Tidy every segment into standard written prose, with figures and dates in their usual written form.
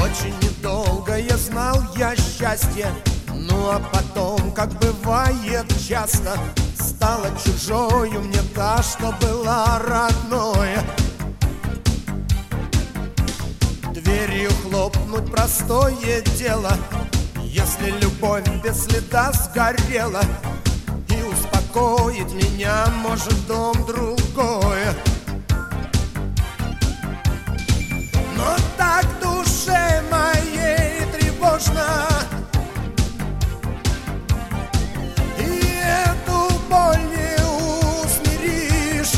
Очень недолго я знал я счастье, ну а потом, как бывает часто, стало чужою мне та, что была родное. Дверью хлопнуть простое дело, если любовь без следа сгорела. И успокоить меня может дом другое. Но так душе моей тревожно, и эту боль не усмиришь.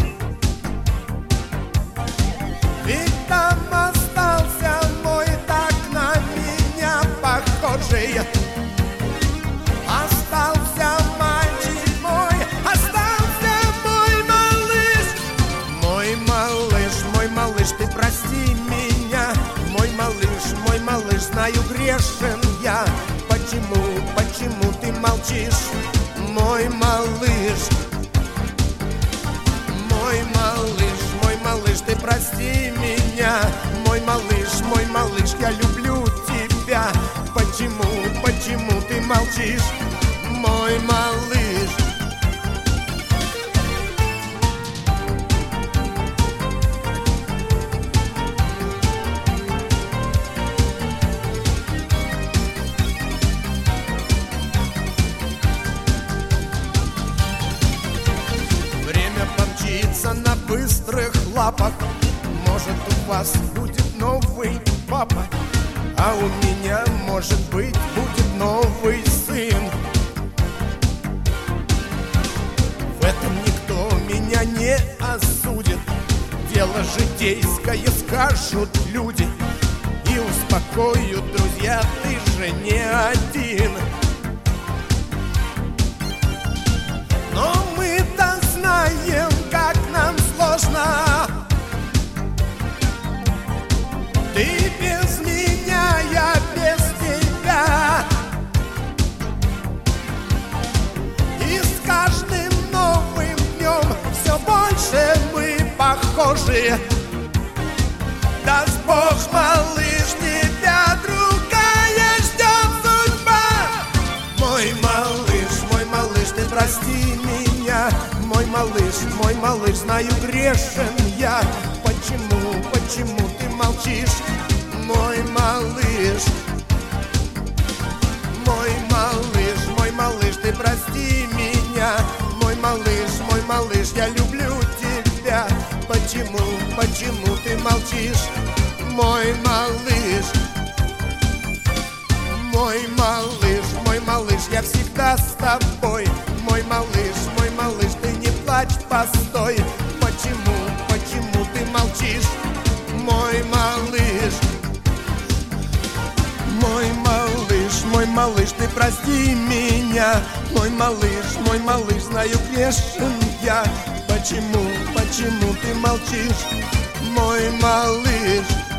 Ведь там остался мой так на меня похожий. Остался мальчик мой, остался мой малыш. Мой малыш, ты прости меня. Мой малыш, знаю, грешен я. Почему ты молчишь? Мой малыш, ты прости меня. Мой малыш, я люблю тебя. Почему ты молчишь? Мой малыш. Время помчится на быстрых лапах. Может, у вас будет новый папа, а у меня, может быть, будет новый сын. В этом никто меня не осудит. Дело житейское, скажут люди, и успокоят друзья, ты же не один. Но мы-то знаем, как нам сложно. Ты без меня, я без тебя. И с каждым новым днем все больше мы похожи. Даст Бог, малыш, тебя другая ждет судьба. Мой малыш, ты прости меня. Мой малыш, знаю, грешен я. Почему ты молчишь? Мой малыш, ты прости меня. Мой малыш, я люблю тебя. Почему ты молчишь? Мой малыш, я всегда с тобой. Мой малыш, ты не плачь, постой. Почему ты молчишь? Мой малыш, ты прости меня. Мой малыш, знаю, грешен я. Почему ты молчишь? Мой малыш.